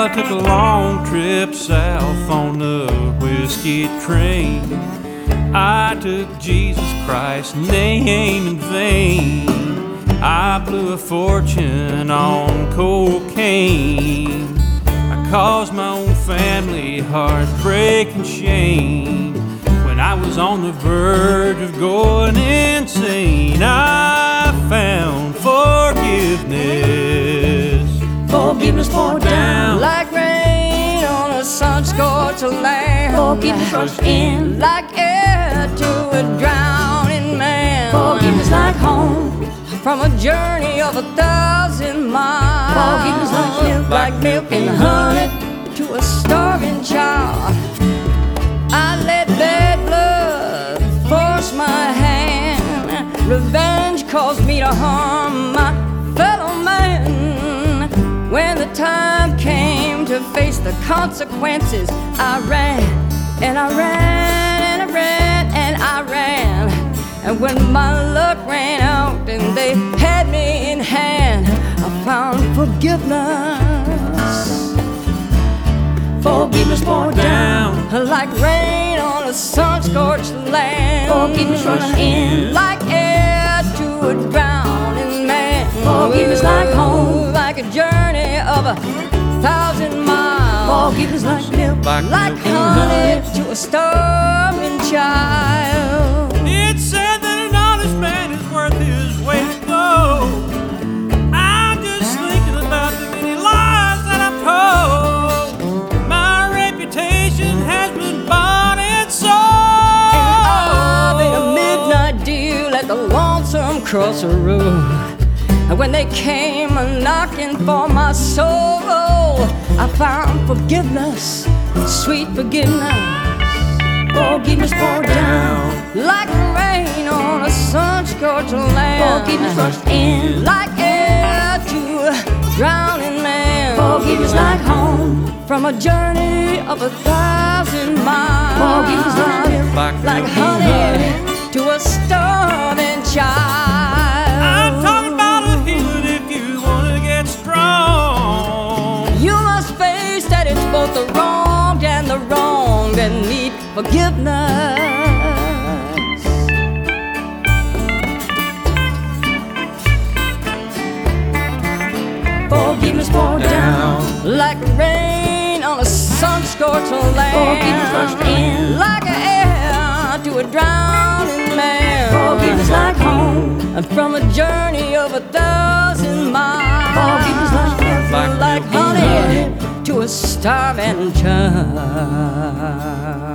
I took a long trip south on the whiskey train. I took Jesus Christ's name in vain. I blew a fortune on cocaine. I caused my own family heartbreak and shame. When I was on the verge of going insane, I found forgiveness. Forgiveness poured down like rain on a sun-scorched land. Forgiveness rushed in like air to a drowning man. Forgiveness like home from a journey of 1,000 miles. Forgiveness like milk and honey to a starving child. I let bad blood force my hand. Revenge caused me to harm my fellow man. When the time came to face the consequences, I ran and I ran and I ran and I ran. And when my luck ran out and they had me in hand, I found forgiveness. Forgiveness poured down like rain on a sun-scorched land. Forgiveness rushed in like air to a drowning man. Forgiveness like home, like a journey of 1,000 miles. Forgiveness like milk, like honey to a starving child. It's said that an honest man is worth his weight in gold. I'm just thinking about the many lies that I've told. My reputation has been bought and sold. I made a midnight deal at the lonesome crossroad. And when they came a-knocking for my soul, I found forgiveness, sweet forgiveness. Forgiveness poured down like rain on a sun-scorched land. Forgiveness rushed in like air to a drowning man. Forgiveness like home from a journey of 1,000 miles. Forgiveness like honey to a starving child. I'm talking about a healing if you want to get strong. You must face that it's both the wronged and the wronged that need forgiveness. Forgiveness poured down like rain on a sun-scorched land. Forgiveness rushed in like air to a drowning man. Forgiveness like home and from a journey of 1,000 miles. Forgiveness like honey to a starving child.